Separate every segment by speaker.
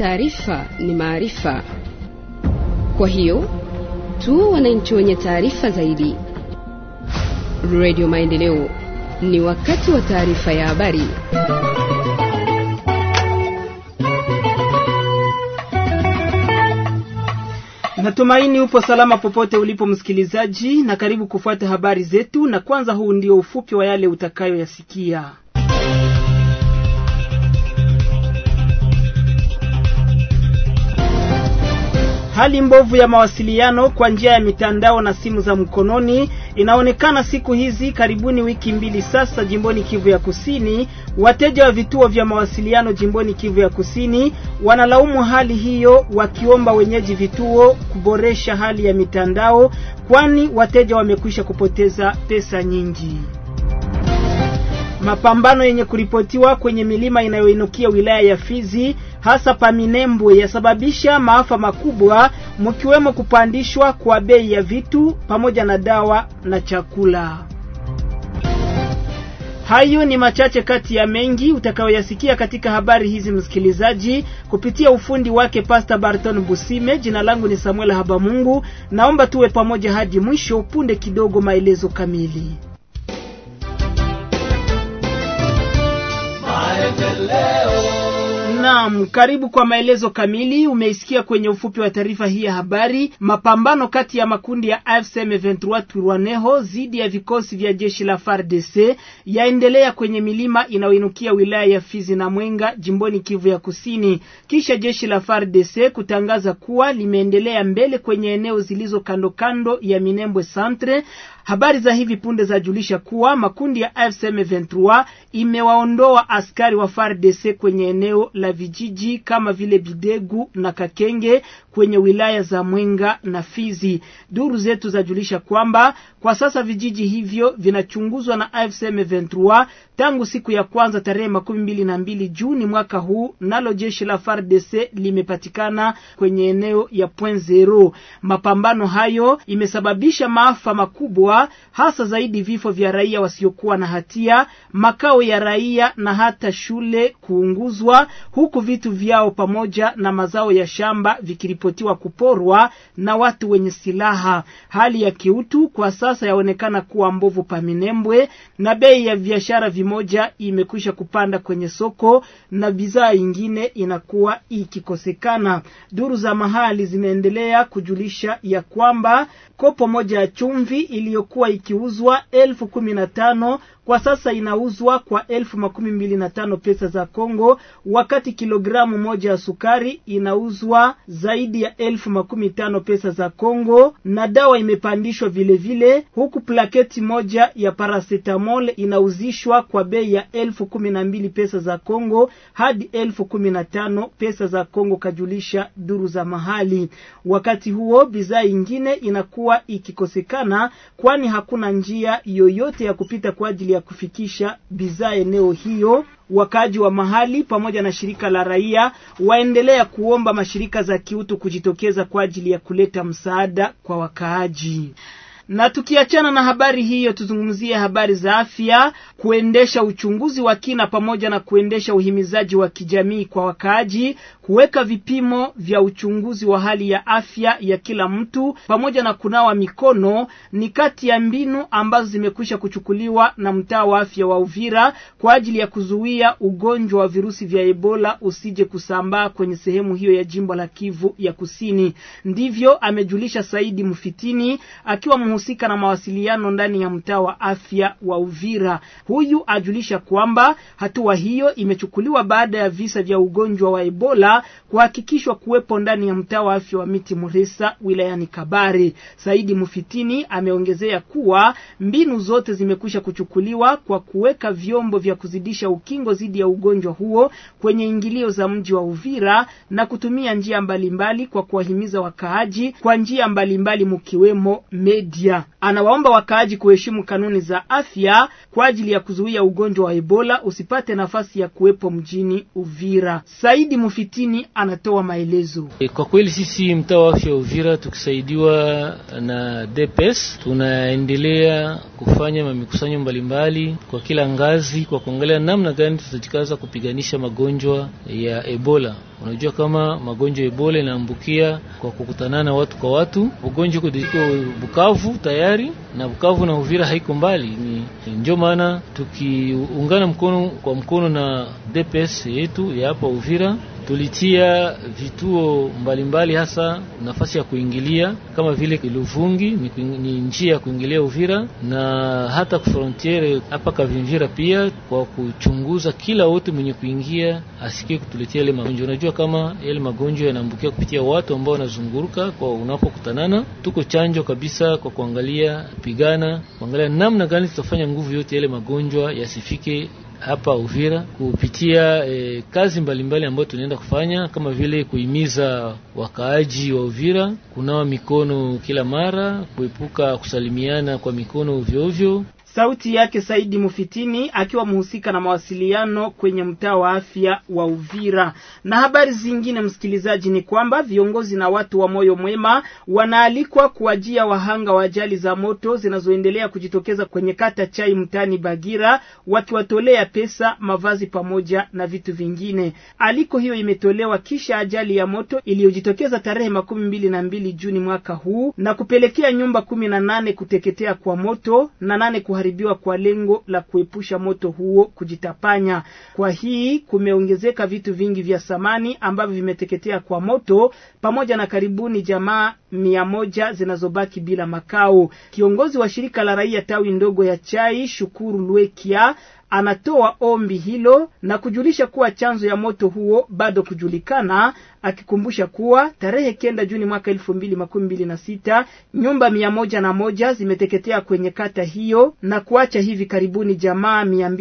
Speaker 1: taarifa ni maarifa. Kwa hiyo tu wananchi wenye taarifa zaidi. Radio Maendeleo, ni wakati wa taarifa ya habari.
Speaker 2: Natumaini upo salama popote ulipo msikilizaji, na karibu kufuata habari zetu, na kwanza huu ndio ufupi wa yale utakayoyasikia. Hali mbovu ya mawasiliano kwa njia ya mitandao na simu za mkononi inaonekana siku hizi karibuni wiki mbili sasa jimboni Kivu ya Kusini. Wateja wa vituo vya mawasiliano jimboni Kivu ya Kusini wanalaumu hali hiyo, wakiomba wenyeji vituo kuboresha hali ya mitandao, kwani wateja wamekwisha kupoteza pesa nyingi. Mapambano yenye kuripotiwa kwenye milima inayoinukia wilaya ya Fizi, hasa pa Minembwe, yasababisha maafa makubwa, mkiwemo kupandishwa kwa bei ya vitu pamoja na dawa na chakula. Hayo ni machache kati ya mengi utakayoyasikia katika habari hizi msikilizaji, kupitia ufundi wake Pastor Barton Busime. Jina langu ni Samuel Habamungu, naomba tuwe pamoja hadi mwisho. Punde kidogo maelezo kamili. Naam, karibu kwa maelezo kamili. Umeisikia kwenye ufupi wa taarifa hii ya habari. Mapambano kati ya makundi ya AFC M23 Twirwaneho zidi ya vikosi vya jeshi la FARDC yaendelea kwenye milima inayoinukia wilaya ya Fizi na Mwenga jimboni Kivu ya Kusini, kisha jeshi la FARDC kutangaza kuwa limeendelea mbele kwenye eneo zilizo kando kando ya Minembwe Centre. Habari za hivi punde zajulisha kuwa makundi ya AFC M23 imewaondoa askari wa FARDC kwenye eneo la vijiji kama vile Bidegu na Kakenge kwenye wilaya za Mwenga na Fizi. Duru zetu zajulisha kwamba kwa sasa vijiji hivyo vinachunguzwa na AFC M23 tangu siku ya kwanza tarehe 22 Juni mwaka huu, nalo jeshi la FARDC limepatikana kwenye eneo ya Point Zero. Mapambano hayo imesababisha maafa makubwa, hasa zaidi vifo vya raia wasiokuwa na hatia, makao ya raia na hata shule kuunguzwa, huku vitu vyao pamoja na mazao ya shamba vikiripotiwa kuporwa na watu wenye silaha. Hali ya kiutu kwa sasa yaonekana kuwa mbovu pa Minembwe, na bei ya biashara vimoja imekwisha kupanda kwenye soko na bidhaa nyingine inakuwa ikikosekana. Duru za mahali zimeendelea kujulisha ya kwamba kopo moja ya chumvi iliyokuwa ikiuzwa 15,000 kwa sasa inauzwa kwa 25,000 pesa za Kongo, wakati kilogramu moja ya sukari inauzwa zaidi ya 15,000 pesa za Kongo, na dawa imepandishwa vile vile, huku plaketi moja ya paracetamol inauzishwa kwa bei ya 12,000 pesa za Kongo hadi 15,000 pesa za Kongo, kajulisha duru za mahali. Wakati huo bidhaa nyingine inakuwa ikikosekana, kwani hakuna njia yoyote ya kupita kwa ajili ya kufikisha bidhaa eneo hiyo. Wakaji wa mahali pamoja na shirika la raia waendelea kuomba mashirika za kiutu kujitokeza kwa ajili ya kuleta msaada kwa wakaaji. Na tukiachana na habari hiyo, tuzungumzie habari za afya. Kuendesha uchunguzi wa kina pamoja na kuendesha uhimizaji wa kijamii kwa wakaaji, kuweka vipimo vya uchunguzi wa hali ya afya ya kila mtu pamoja na kunawa mikono ni kati ya mbinu ambazo zimekwisha kuchukuliwa na mtaa wa afya wa Uvira kwa ajili ya kuzuia ugonjwa wa virusi vya Ebola usije kusambaa kwenye sehemu hiyo ya jimbo la Kivu ya Kusini. Ndivyo amejulisha Saidi Mufitini, akiwa mhusika na mawasiliano ndani ya mtaa wa afya wa Uvira. Huyu ajulisha kwamba hatua hiyo imechukuliwa baada ya visa vya ugonjwa wa Ebola kuhakikishwa kuwepo ndani ya mtaa wa afya wa Miti Muresa wilayani Kabare. Saidi Mufitini ameongezea kuwa mbinu zote zimekwisha kuchukuliwa kwa kuweka vyombo vya kuzidisha ukingo dhidi ya ugonjwa huo kwenye ingilio za mji wa Uvira na kutumia njia mbalimbali kwa kuwahimiza wakaaji kwa njia mbalimbali mkiwemo media. moja. Anawaomba wakaaji kuheshimu kanuni za afya kwa ajili ya kuzuia ugonjwa wa Ebola usipate nafasi ya kuwepo mjini Uvira. Saidi Mufitini anatoa maelezo.
Speaker 3: Kwa kweli sisi mtaa wa afya Uvira tukisaidiwa na DPS tunaendelea kufanya mamikusanyo mbalimbali kwa kila ngazi kwa kuangalia namna gani tutajikaza kupiganisha magonjwa ya Ebola. Unajua kama magonjwa ya Ebola inaambukia kwa kukutanana watu kwa watu. Ugonjwa uko Bukavu tayari na Bukavu na Uvira haiko mbali. Ndio maana tukiungana mkono kwa mkono na DPS yetu ya hapa Uvira tulitia vituo mbalimbali hasa nafasi ya kuingilia kama vile Luvungi ni njia ya kuingilia Uvira na hata frontiere hapa Kavimvira pia kwa kuchunguza kila wote mwenye kuingia asikie kutuletea ile magonjwa. Unajua kama ile magonjwa yanaambukia kupitia watu ambao wanazunguruka kwa unapokutanana. Tuko chanjo kabisa kwa kuangalia kuangalia namna gani tutafanya nguvu yote ile magonjwa yasifike hapa Uvira kupitia kazi mbalimbali ambayo tunaenda kufanya kama vile kuhimiza wakaaji wa Uvira kunawa mikono kila mara, kuepuka kusalimiana kwa mikono ovyo ovyo.
Speaker 2: Sauti yake Saidi Mufitini akiwa mhusika na mawasiliano kwenye mtaa wa afya wa Uvira. Na habari zingine msikilizaji ni kwamba viongozi na watu wa moyo mwema wanaalikwa kuajia wahanga wa ajali za moto zinazoendelea kujitokeza kwenye kata Chai mtani Bagira wakiwatolea pesa, mavazi pamoja na vitu vingine. Aliko hiyo imetolewa kisha ajali ya moto iliyojitokeza tarehe 22 Juni mwaka huu na kupelekea nyumba 18 kuteketea kwa moto na 8 kuharibiwa kwa lengo la kuepusha moto huo kujitapanya. Kwa hii kumeongezeka vitu vingi vya samani ambavyo vimeteketea kwa moto pamoja na karibuni jamaa 100 zinazobaki bila makao. Kiongozi wa shirika la raia tawi ndogo ya Chai, Shukuru Lwekia, anatoa ombi hilo na kujulisha kuwa chanzo ya moto huo bado kujulikana, akikumbusha kuwa tarehe 9 Juni mwaka 2026 nyumba 101 zimeteketea kwenye kata hiyo na kuacha hivi karibuni jamaa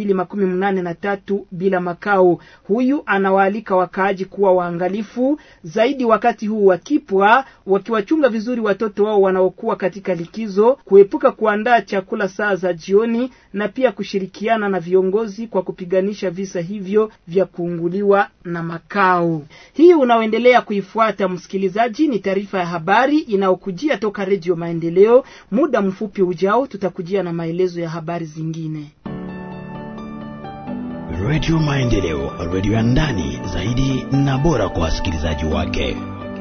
Speaker 2: 283 bila makao. Huyu anawaalika wakaaji kuwa waangalifu zaidi wakati huu wakipwa, wakiwachunga vizuri watoto wao wanaokuwa katika likizo, kuepuka kuandaa chakula saa za jioni na pia kushirikiana na viongozi kwa kupiganisha visa hivyo vya kuunguliwa na makao. Hii unaoendelea kuifuata msikilizaji ni taarifa ya habari inayokujia toka Radio Maendeleo. Muda mfupi ujao tutakujia na maelezo ya habari zingine.
Speaker 4: Radio Maendeleo, radio ya ndani zaidi na bora kwa wasikilizaji wake.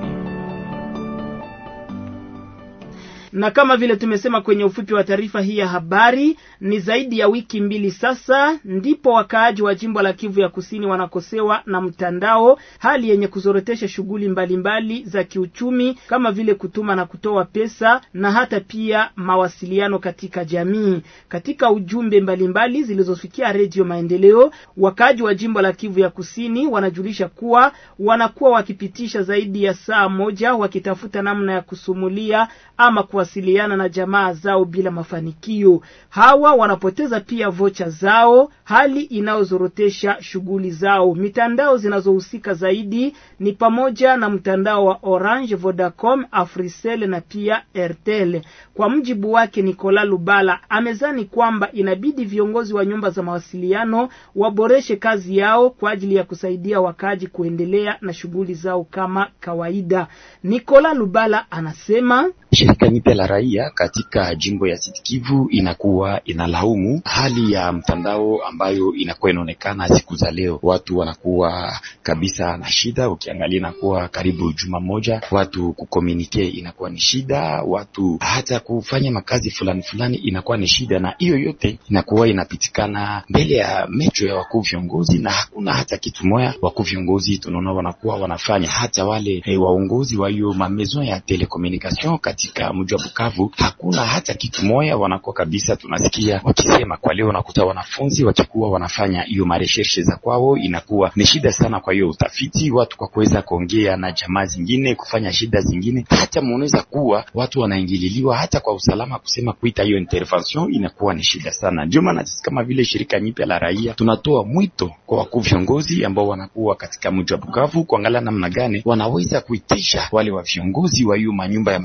Speaker 2: Na kama vile tumesema kwenye ufupi wa taarifa hii ya habari, ni zaidi ya wiki 2 sasa ndipo wakaaji wa jimbo la Kivu ya Kusini wanakosewa na mtandao, hali yenye kuzorotesha shughuli mbalimbali za kiuchumi kama vile kutuma na kutoa pesa na hata pia mawasiliano katika jamii. Katika ujumbe mbalimbali zilizofikia Radio Maendeleo, wakaaji wa jimbo la Kivu ya Kusini wanajulisha kuwa wanakuwa wakipitisha zaidi ya saa moja wakitafuta namna ya kusumulia ama kuwasiliana na jamaa zao bila mafanikio. Hawa wanapoteza pia vocha zao, hali inaozorotesha shughuli zao. Mitandao zinazohusika zaidi ni pamoja na mtandao wa Orange, Vodacom, Africell na pia Airtel. Kwa mjibu wake Nicolas Lubala, amezani kwamba inabidi viongozi wa nyumba za mawasiliano waboreshe kazi yao kwa ajili ya kusaidia wakaji kuendelea na shughuli zao kama kawaida. Nicolas Lubala anasema
Speaker 5: shirika nyipya la raia katika jimbo ya Sud Kivu inakuwa inalaumu hali ya mtandao ambayo inakuwa inaonekana siku za leo. Watu wanakuwa kabisa na shida, ukiangalia inakuwa karibu juma moja watu kukomunike inakuwa ni shida, watu hata kufanya makazi fulani inakuwa ni shida, na hiyo yote inakuwa inapitikana mbele ya macho ya wakuu viongozi na hakuna hata kitu moja wakuu viongozi tunaona wanakuwa wanafanya. Hata wale waongozi wa hiyo mamezo ya telecommunication katika mji wa Bukavu hakuna hata kitu moja wanakuwa kabisa. Tunasikia wakisema kwa leo nakuta wanafunzi wakikuwa wanafanya hiyo maresearch za kwao, inakuwa ni shida sana. Kwa hiyo utafiti watu kwa kuweza kuongea na jamaa zingine kufanya shida zingine, hata muoneza kuwa watu wanaingililiwa hata kwa usalama kusema kuita hiyo intervention inakuwa ni shida sana. Ndio maana sisi kama vile shirika nyipya la raia tunatoa mwito kwa wakuu viongozi ambao wanakuwa katika mji wa Bukavu kuangalia namna gani wanaweza kuitisha wale wa viongozi wa hiyo manyumba ya matelekommunikation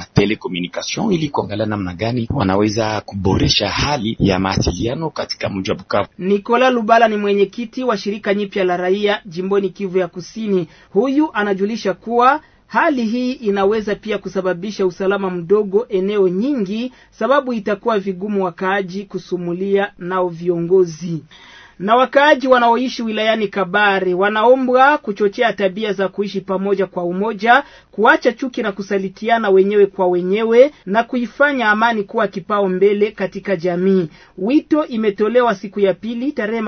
Speaker 5: communication ili kuangalia namna gani wanaweza kuboresha hali ya mawasiliano katika mji wa Bukavu.
Speaker 2: Nicolas Lubala ni mwenyekiti wa shirika nyipya la raia jimboni Kivu ya Kusini. Huyu anajulisha kuwa hali hii inaweza pia kusababisha usalama mdogo eneo nyingi, sababu itakuwa vigumu wakaaji kusumulia nao viongozi. Na wakaaji wanaoishi wilayani Kabare wanaombwa kuchochea tabia za kuishi pamoja kwa umoja, kuacha chuki na kusalitiana wenyewe kwa wenyewe na kuifanya amani kuwa kipao mbele katika jamii. Wito imetolewa siku ya pili tarehe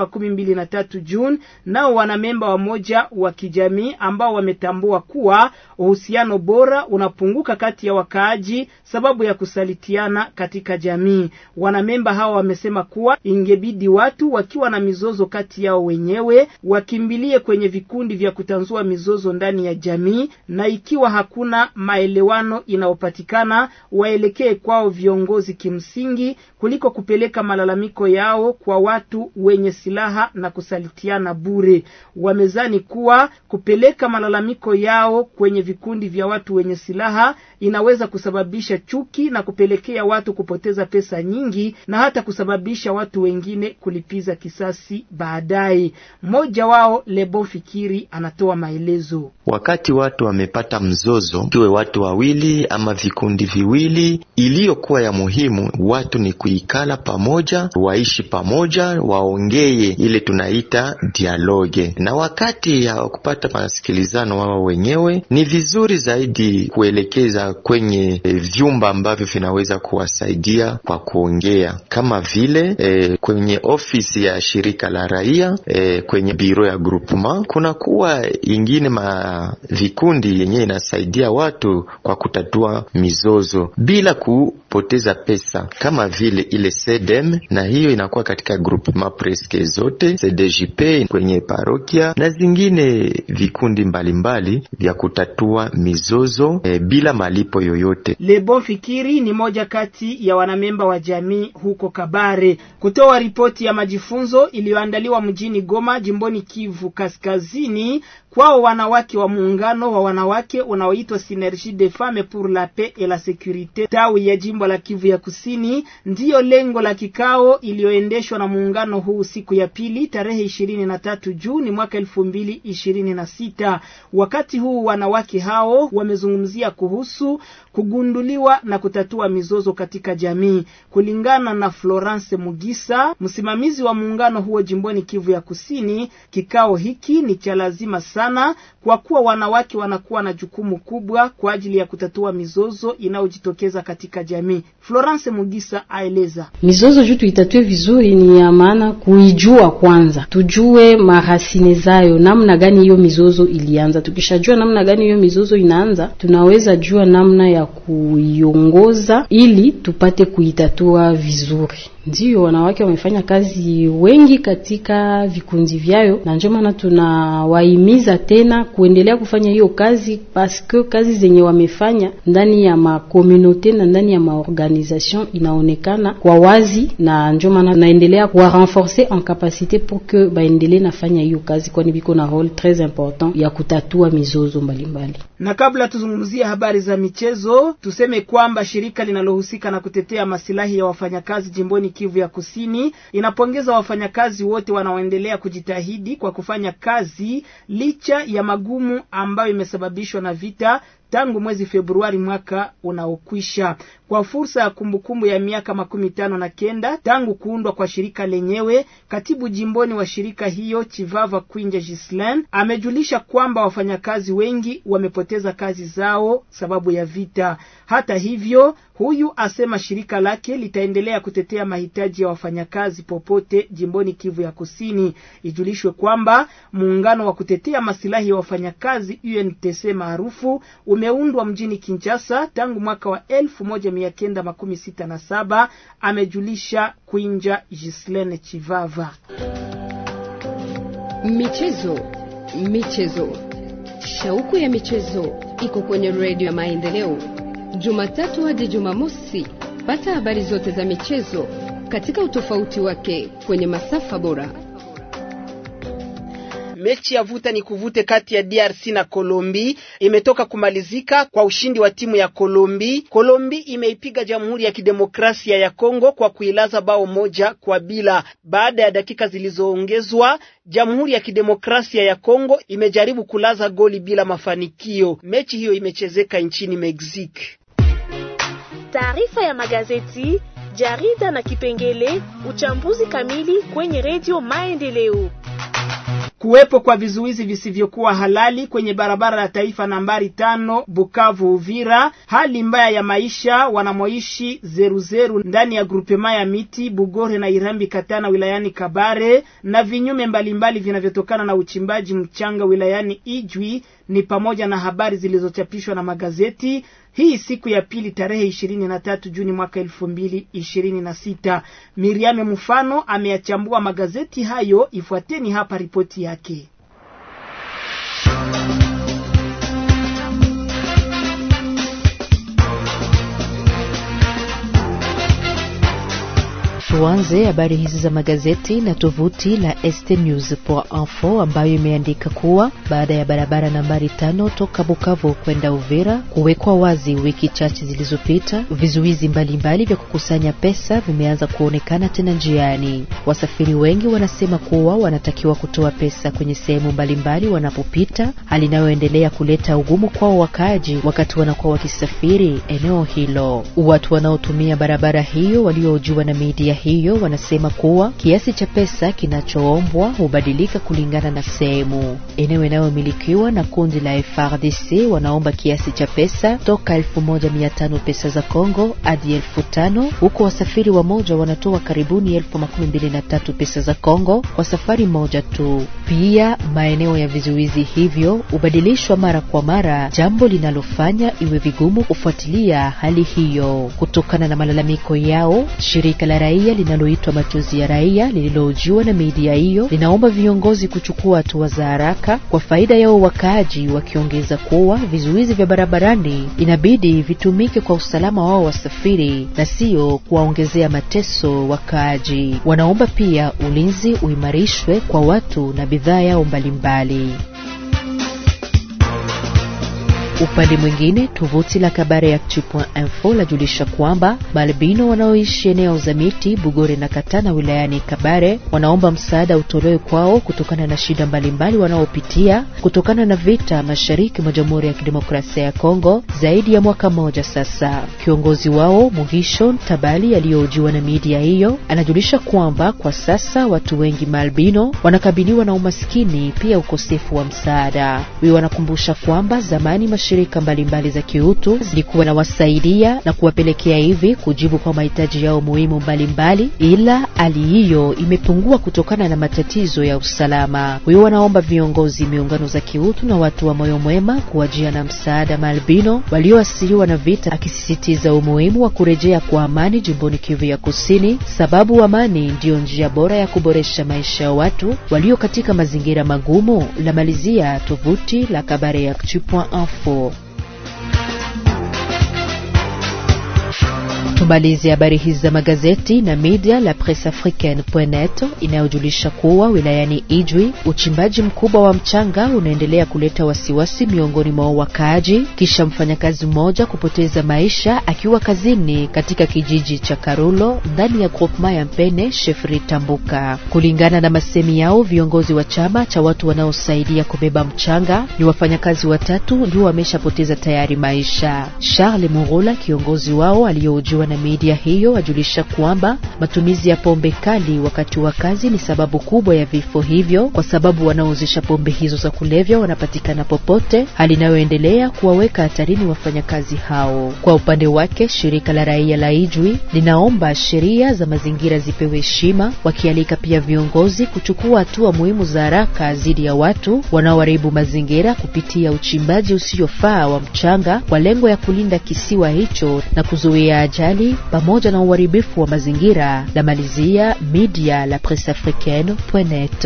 Speaker 2: 23 Juni nao wanamemba wa moja wa kijamii ambao wametambua kuwa uhusiano bora unapunguka kati ya wakaaji sababu ya kusalitiana katika jamii. Wanamemba hao wamesema kuwa ingebidi watu wakiwa na mizozo kati yao wenyewe wakimbilie kwenye vikundi vya kutanzua mizozo ndani ya jamii, na ikiwa hakuna maelewano inayopatikana waelekee kwao viongozi kimsingi kuliko kupeleka malalamiko yao kwa watu wenye silaha na kusalitiana bure. Wamezani kuwa kupeleka malalamiko yao kwenye vikundi vya watu wenye silaha inaweza kusababisha chuki na kupelekea watu kupoteza pesa nyingi na hata kusababisha watu wengine kulipiza kisasi baadaye. Mmoja wao Lebon Fikiri anatoa maelezo.
Speaker 6: Wakati watu wamepata mzozo, kiwe watu wawili ama vikundi viwili, iliyokuwa ya muhimu watu ni kuikala pamoja, waishi pamoja, waongee, ile tunaita dialogue. Na wakati ya kupata masikilizano wao wenyewe, ni vizuri zaidi kuelekeza kwenye vyumba ambavyo vinaweza kuwasaidia kwa kuongea, kama vile kwenye ofisi ya shirika la raia, kwenye biro ya groupement. Kuna kuwa ingine vikundi yenye inasaidia watu kwa kutatua mizozo bila kupoteza pesa, kama vile ile CDM, na hiyo inakuwa katika groupement preske zote, CDJP kwenye parokia na zingine vikundi mbalimbali vya kutatua mizozo bila malipo yoyote.
Speaker 2: Lebon Fikiri ni moja kati ya wanamemba wa jamii huko Kabare. Kutoa ripoti ya majifunzo iliyoandaliwa mjini Goma jimboni Kivu Kaskazini kwao wanawake wa muungano wa wanawake unaoitwa Synergie des Femmes pour la Paix et la Sécurité tawi ya jimbo la Kivu ya Kusini, ndiyo lengo la kikao iliyoendeshwa na muungano huu siku ya pili tarehe 23 Juni mwaka 2026. Wakati huu wanawake hao wamezungumzia kuhusu kugunduliwa na kutatua mizozo katika jamii. Kulingana na Florence Mugisa, msimamizi wa muungano huo jimboni Kivu ya Kusini, kikao hiki ni cha lazima sana kwa kuwa wanawake wanakuwa na jukumu kubwa kwa ajili ya kutatua mizozo inayojitokeza katika jamii. Florence Mugisa aeleza.
Speaker 7: Mizozo juu tuitatue vizuri ni ya maana kuijua kwanza. Tujue marasine zayo, namna gani hiyo mizozo ilianza. Tukishajua namna gani hiyo mizozo inaanza, tunaweza jua namna ya kuiongoza ili tupate kuitatua vizuri. Ndio wanawake wamefanya kazi wengi katika vikundi vyao, na ndio maana tunawahimiza tena kuendelea kufanya hiyo kazi, paske kazi zenye wamefanya ndani ya makomunote na ndani ya maorganisation inaonekana kwa wazi, na ndio maana tunaendelea kuwa renforcer en capacité pour que baendelee nafanya hiyo kazi, kwani biko na role très important ya kutatua mizozo mbalimbali.
Speaker 2: Na kabla tuzungumzie habari za michezo, tuseme kwamba shirika linalohusika na kutetea masilahi ya wafanyakazi jimboni Kivu ya Kusini inapongeza wafanyakazi wote wanaoendelea kujitahidi kwa kufanya kazi licha ya magumu ambayo imesababishwa na vita tangu mwezi Februari mwaka unaokwisha. Kwa fursa ya kumbukumbu ya miaka 59 tangu kuundwa kwa shirika lenyewe, katibu jimboni wa shirika hiyo Chivava Kwinja Gislaine amejulisha kwamba wafanyakazi wengi wamepoteza kazi zao sababu ya vita. Hata hivyo, huyu asema shirika lake litaendelea kutetea mahitaji ya wafanyakazi popote jimboni Kivu ya Kusini. Ijulishwe kwamba muungano wa kutetea masilahi ya wafanyakazi UNTC maarufu umeundwa mjini Kinshasa tangu mwaka wa 1967, amejulisha Kwinja Gislaine Chivava.
Speaker 1: Michezo. Shauku ya michezo iko kwenye Radio ya Maendeleo. Jumatatu hadi Jumamosi, pata habari zote za michezo katika utofauti wake kwenye masafa bora.
Speaker 2: Mechi ya vuta ni kuvute kati ya DRC na Kolombi imetoka kumalizika kwa ushindi wa timu ya Kolombi. Kolombi imeipiga Jamhuri ya Kidemokrasia ya Kongo kwa kuilaza bao 1-0. Baada ya dakika zilizoongezwa, Jamhuri ya Kidemokrasia ya Kongo imejaribu kulaza goli bila mafanikio. Mechi hiyo imechezeka nchini Mexico.
Speaker 8: Taarifa ya magazeti, jarida na kipengele uchambuzi kamili kwenye Radio Maendeleo.
Speaker 2: Kuwepo kwa vizuizi visivyokuwa halali kwenye barabara ya taifa nambari 5 Bukavu Uvira, hali mbaya ya maisha wanamoishi zeruzeru ndani ya grupema ya Miti, Bugore na Irambi Katana wilayani Kabare, na vinyume mbalimbali vinavyotokana na uchimbaji mchanga wilayani Ijwi ni pamoja na habari zilizochapishwa na magazeti hii siku ya pili tarehe 23 Juni mwaka 2026. Miriam Mfano ameyachambua magazeti hayo, ifuateni hapa ripoti yake.
Speaker 9: Tuanze habari hizi za magazeti na tovuti la stnews.info ambayo imeandika kuwa baada ya barabara nambari 5 toka Bukavu kwenda Uvira kuwekwa wazi wiki chache zilizopita, vizuizi mbalimbali vya kukusanya pesa vimeanza kuonekana tena njiani. Wasafiri wengi wanasema kuwa wanatakiwa kutoa pesa kwenye sehemu mbalimbali wanapopita, hali inayoendelea kuleta ugumu kwao wakaaji wakati wanakuwa wakisafiri eneo hilo. Watu wanaotumia barabara hiyo waliojua na media hiyo wanasema kuwa kiasi cha pesa kinachoombwa hubadilika kulingana na sehemu. Eneo inayomilikiwa na kundi la FARDC wanaomba kiasi cha pesa toka 1500 pesa za Kongo hadi 5000, huko wasafiri wa moja wanatoa karibuni 1023 pesa za Kongo kwa safari moja tu. Pia maeneo ya vizuizi hivyo hubadilishwa mara kwa mara, jambo linalofanya iwe vigumu kufuatilia hali hiyo. Kutokana na malalamiko yao, shirika la raia linaloitwa Machozi ya Raia lililojiwa na media hiyo linaomba viongozi kuchukua hatua za haraka kwa faida yao wakaaji, wakiongeza kuwa vizuizi vya barabarani inabidi vitumike kwa usalama wao wasafiri na sio kuwaongezea mateso wakaaji. Wanaomba pia ulinzi uimarishwe kwa watu na bidhaa yao mbalimbali. Upande mwingine, tovuti la kabareactu.info lajulisha kwamba Malbino wanaoishi eneo za Miti, Bugore na Katana wilayani Kabare wanaomba msaada utolewe kwao kutokana na shida mbalimbali wanaopitia kutokana na vita mashariki mwa Jamhuri ya Kidemokrasia ya Kongo zaidi ya mwaka mmoja sasa. Kiongozi wao Mugisho Tabali aliyojiwa na media hiyo anajulisha kwamba kwa sasa watu wengi Malbino wanakabiliwa na umaskini, pia ukosefu wa msaada. Wao wanakumbusha kwamba zamani shirika mbalimbali za kiutu zilikuwa na wasaidia na kuwapelekea hivi kujibu kwa mahitaji yao muhimu mbalimbali, ila hali hiyo imepungua kutokana na matatizo ya usalama. Wao wanaomba viongozi, miungano za kiutu na watu wa moyo mwema kuwajia na msaada Malbino walioasiliwa na vita, akisisitiza umuhimu wa kurejea kwa amani jimboni Kivu ya Kusini, sababu amani ndio njia bora ya kuboresha maisha ya watu walio katika mazingira magumu. La malizia tovuti la kabareactu.info. Tumalizi habari hizi za magazeti na media la presseafricaine.net inayojulisha kuwa wilayani Ijwi uchimbaji mkubwa wa mchanga unaendelea kuleta wasiwasi miongoni mwa wakaaji kisha mfanyakazi mmoja kupoteza maisha akiwa kazini katika kijiji cha Karulo ndani ya groupement ya Mpene Shefri Tambuka. Kulingana na masemi yao viongozi wa chama cha watu wanaosaidia kubeba mchanga, ni wafanyakazi 3 ndio wameshapoteza tayari maisha. Charles Murula, kiongozi wao aliyojiwa na media hiyo, ajulisha kwamba matumizi ya pombe kali wakati wa kazi ni sababu kubwa ya vifo hivyo, kwa sababu wanaozisha pombe hizo za kulevya wanapatikana popote, hali inayoendelea kuwaweka hatarini wafanyakazi hao. Kwa upande wake, shirika la raia la Ijwi linaomba sheria za mazingira zipewe heshima, wakialika pia viongozi kuchukua hatua muhimu za haraka dhidi ya watu wanaoharibu mazingira kupitia uchimbaji usiofaa wa mchanga kwa lengo ya kulinda kisiwa hicho na kuzuia ajali pamoja na uharibifu wa mazingira. La malizia media la presseafricaine.net.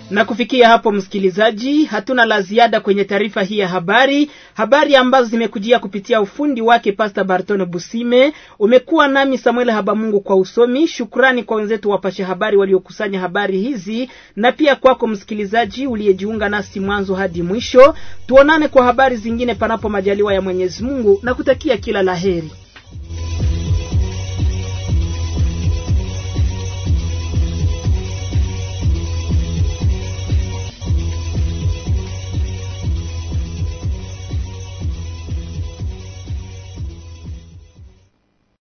Speaker 2: Na kufikia hapo msikilizaji, hatuna la ziada kwenye taarifa hii ya habari ambazo zimekujia kupitia ufundi wake Pastor Bartone Busime. Umekuwa nami Samuel Habamungu kwa usomi. Shukrani kwa wenzetu wapashe habari waliokusanya habari hizi, na pia kwako msikilizaji uliyejiunga nasi mwanzo hadi mwisho. Tuonane kwa habari zingine panapo majaliwa ya Mwenyezi Mungu, na kutakia kila laheri.